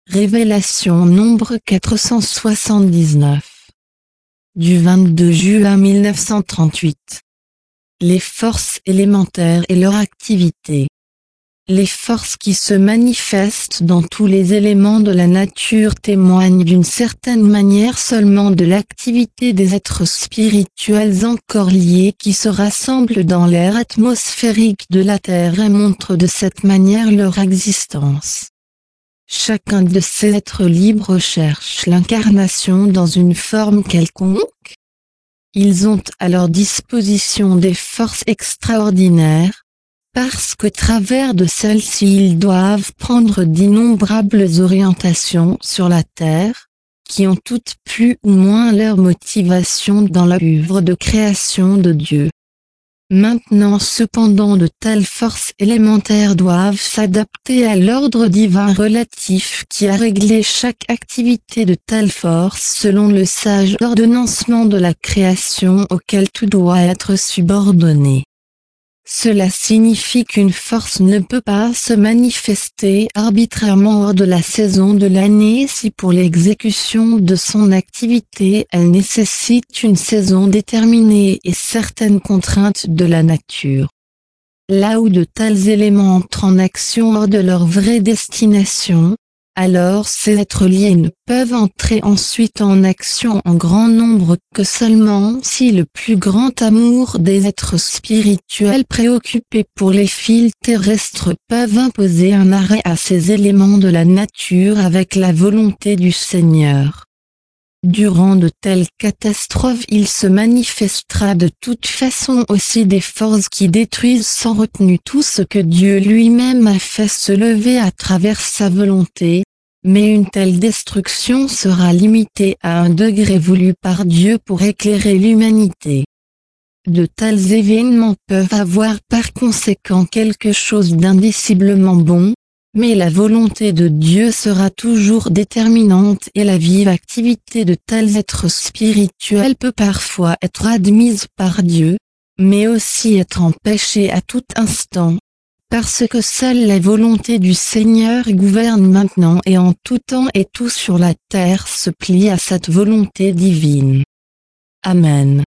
Révélation nombre 479. Du 22 juin 1938. Les forces élémentaires et leur activité. Les forces qui se manifestent dans tous les éléments de la nature témoignent d'une certaine manière seulement de l'activité des êtres spirituels encore liés qui se rassemblent dans l'air atmosphérique de la Terre et montrent de cette manière leur existence. Chacun de ces êtres libres cherche l'incarnation dans une forme quelconque. Ils ont à leur disposition des forces extraordinaires, parce qu'au travers de celles-ci ils doivent prendre d'innombrables orientations sur la Terre, qui ont toutes plus ou moins leur motivation dans l'œuvre de création de Dieu. Maintenant cependant de telles forces élémentaires doivent s'adapter à l'ordre divin relatif qui a réglé chaque activité de telle force selon le sage ordonnancement de la création auquel tout doit être subordonné. Cela signifie qu'une force ne peut pas se manifester arbitrairement hors de la saison de l'année si pour l'exécution de son activité elle nécessite une saison déterminée et certaines contraintes de la nature. Là où de tels éléments entrent en action hors de leur vraie destination, alors ces êtres liés ne peuvent entrer ensuite en action en grand nombre que seulement si le plus grand amour des êtres spirituels préoccupés pour les fils terrestres peuvent imposer un arrêt à ces éléments de la nature avec la volonté du Seigneur. Durant de telles catastrophes il se manifestera de toute façon aussi des forces qui détruisent sans retenue tout ce que Dieu lui-même a fait se lever à travers sa volonté, mais une telle destruction sera limitée à un degré voulu par Dieu pour éclairer l'humanité. De tels événements peuvent avoir par conséquent quelque chose d'indiciblement bon, mais la volonté de Dieu sera toujours déterminante et la vive activité de tels êtres spirituels peut parfois être admise par Dieu, mais aussi être empêchée à tout instant, parce que seule la volonté du Seigneur gouverne maintenant et en tout temps et tout sur la terre se plie à cette volonté divine. Amen.